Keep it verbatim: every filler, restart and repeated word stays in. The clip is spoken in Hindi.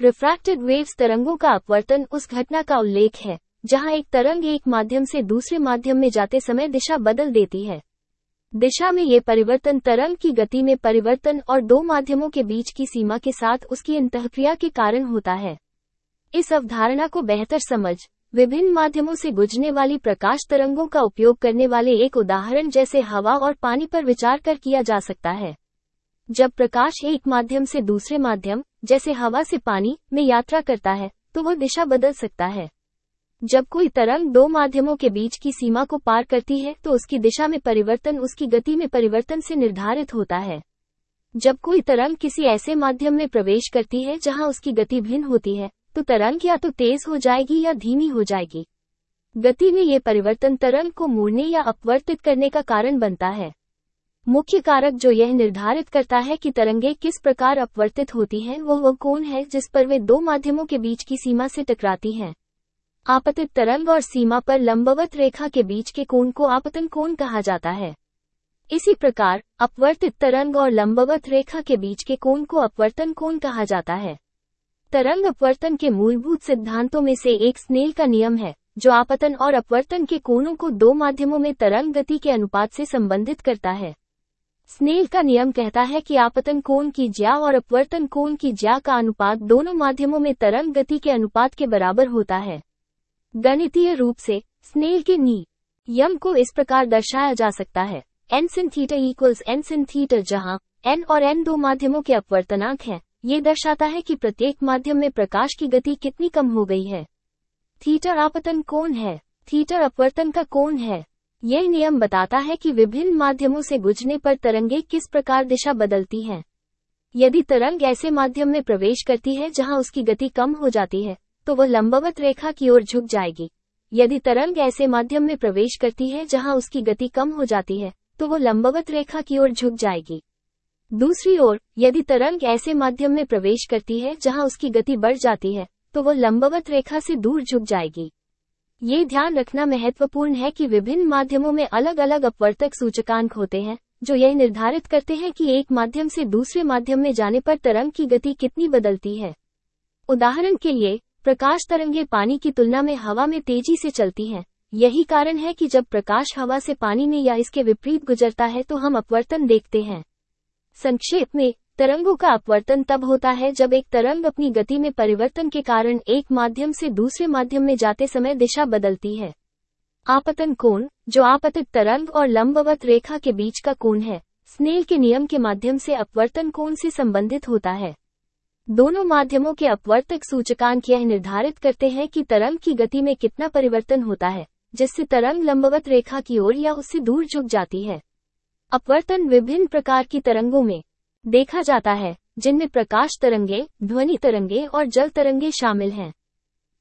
रिफ्रैक्टेड वेव्स तरंगों का अपवर्तन उस घटना का उल्लेख है जहां एक तरंग एक माध्यम से दूसरे माध्यम में जाते समय दिशा बदल देती है। दिशा में ये परिवर्तन तरंग की गति में परिवर्तन और दो माध्यमों के बीच की सीमा के साथ उसकी अंतःक्रिया के कारण होता है। इस अवधारणा को बेहतर समझ विभिन्न माध्यमों से गुजरने वाली प्रकाश तरंगों का उपयोग करने वाले एक उदाहरण जैसे हवा और पानी पर विचार कर किया जा सकता है। जब प्रकाश एक माध्यम से दूसरे माध्यम, जैसे हवा से पानी, में यात्रा करता है, तो वह दिशा बदल सकता है। जब कोई तरंग दो माध्यमों के बीच की सीमा को पार करती है तो उसकी दिशा में परिवर्तन उसकी गति में परिवर्तन से निर्धारित होता है। जब कोई तरंग किसी ऐसे माध्यम में प्रवेश करती है जहां उसकी गति भिन्न होती है, तो तरंग या तो तेज हो जाएगी या धीमी हो जाएगी। गति में ये परिवर्तन तरंग को मोड़ने या अपवर्तित करने का कारण बनता है। मुख्य कारक जो यह निर्धारित करता है कि तरंगें किस प्रकार अपवर्तित होती हैं वह वह कोण है जिस पर वे दो माध्यमों के बीच की सीमा से टकराती हैं। आपतित तरंग और सीमा पर लंबवत रेखा के बीच के कोण को आपतन कोण कहा जाता है। इसी प्रकार अपवर्तित तरंग और लंबवत रेखा के बीच के कोण को अपवर्तन कोण कहा जाता है। तरंग अपवर्तन के मूलभूत सिद्धांतों में से एक स्नेल का नियम है, जो आपतन और अपवर्तन के कोणों को दो माध्यमों में तरंग गति के अनुपात से संबंधित करता है। स्नेल का नियम कहता है कि आपतन कोण की ज्या और अपवर्तन कोण की ज्या का अनुपात दोनों माध्यमों में तरंग गति के अनुपात के बराबर होता है। गणितीय रूप से स्नेल के नियम को इस प्रकार दर्शाया जा सकता है, n sin theta equals n sin theta, जहां n और n दो माध्यमों के अपवर्तनांक हैं। ये दर्शाता है कि प्रत्येक माध्यम में प्रकाश की गति कितनी कम हो गई है। थीटा आपतन कोण है, थीटा अपवर्तन का कोण है। यह नियम बताता है कि विभिन्न माध्यमों से गुजरने पर तरंगें किस प्रकार दिशा बदलती हैं। यदि तरंग ऐसे माध्यम में प्रवेश करती है जहां उसकी गति कम हो जाती है, तो वह लंबवत रेखा की ओर झुक जाएगी। यदि तरंग ऐसे माध्यम में प्रवेश करती है जहां उसकी गति कम हो जाती है, तो वह लंबवत रेखा की ओर झुक जाएगी। दूसरी ओर, यदि तरंग ऐसे माध्यम में प्रवेश करती है जहां उसकी गति बढ़ जाती है, तो वह लंबवत रेखा से दूर झुक जाएगी। ये ध्यान रखना महत्वपूर्ण है कि विभिन्न माध्यमों में अलग अलग अपवर्तक सूचकांक होते हैं, जो यह निर्धारित करते हैं कि एक माध्यम से दूसरे माध्यम में जाने पर तरंग की गति कितनी बदलती है। उदाहरण के लिए, प्रकाश तरंगें पानी की तुलना में हवा में तेजी से चलती हैं। यही कारण है कि जब प्रकाश हवा से पानी में या इसके विपरीत गुजरता है तो हम अपवर्तन देखते हैं। संक्षेप में, तरंगों का अपवर्तन तब होता है जब एक तरंग अपनी गति में परिवर्तन के कारण एक माध्यम से दूसरे माध्यम में जाते समय दिशा बदलती है। आपतन कोण, जो आपतित तरंग और लंबवत रेखा के बीच का कोण है, स्नेल के नियम के माध्यम से अपवर्तन कोण से संबंधित होता है। दोनों माध्यमों के अपवर्तक सूचकांक यह निर्धारित करते हैं कि तरंग की गति में कितना परिवर्तन होता है, जिससे तरंग लंबवत रेखा की ओर या उससे दूर झुक जाती है। अपवर्तन विभिन्न प्रकार की तरंगों में देखा जाता है, जिनमें प्रकाश तरंगे, ध्वनि तरंगे और जल तरंगे शामिल हैं।